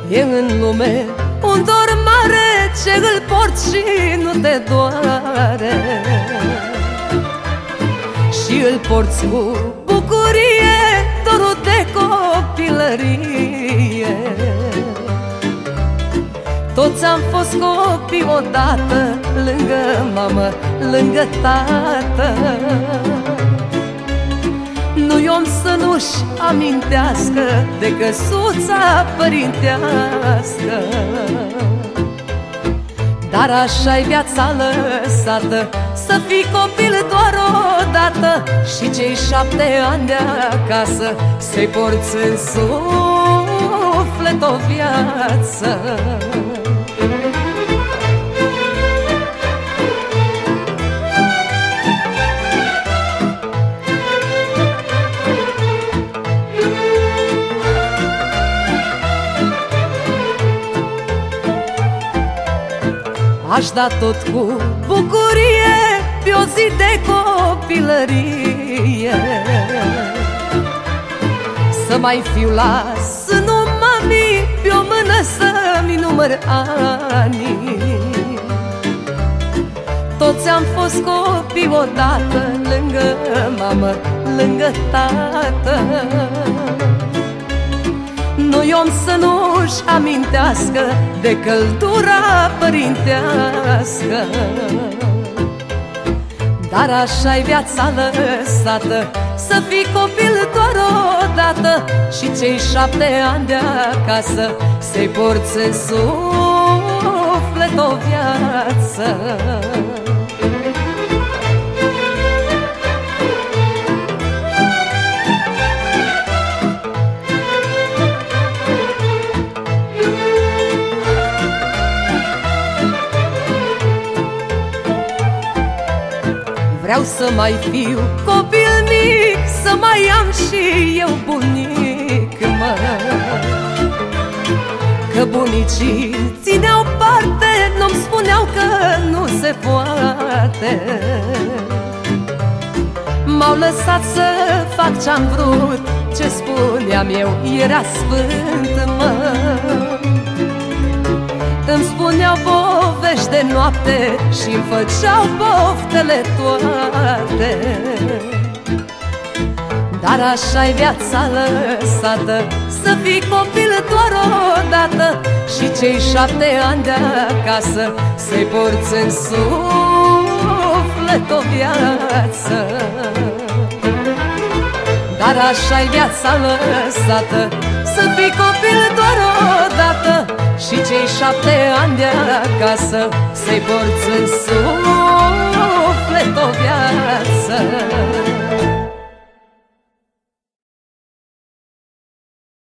E în lume un dor mare ce îl porți și nu te doare, și îl porți cu bucurie, dorul de copilărie. Toți am fost copii odată, lângă mamă, lângă tată. Nu-i om să nu-și amintească de căsuța părintească, dar așa-i viața lăsată, să fii copil doar odată și cei 7 ani de acasă să-i porți în suflet o viață. Aș da tot cu bucurie pe o zi de copilărie, să mai fiu la sânul mami, pe o mână să-mi număr anii. Toți am fost copii odată, lângă mamă, lângă tată. Nu-i om să nu-și amintească de căldura părintească, dar așa-i viața lăsată, să fii copil doar odată și cei 7 ani de acasă să-i porți în suflet o viață. Vreau să mai fiu copil mic, să mai am și eu bunic, mă. Că bunicii țineau parte, nu-mi spuneau că nu se poate. M-au lăsat să fac ce-am vrut, ce spuneam eu era sfânt, mă. Îmi spuneau povești de noapte și-mi făceau poftele toate, dar așa-i viața lăsată, să fii copil doar odată și cei 7 ani de acasă să-i porți în suflet o viață. Dar așa-i viața lăsată, să fii copil doar odată și cei 7 ani de acasă să-i porți în suflet o viață.